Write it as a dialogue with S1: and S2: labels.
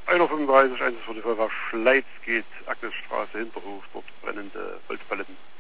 S1: 135, 145 Schleiz geht, Agnesstraße, Hinterhof, dort brennende Holzpaletten.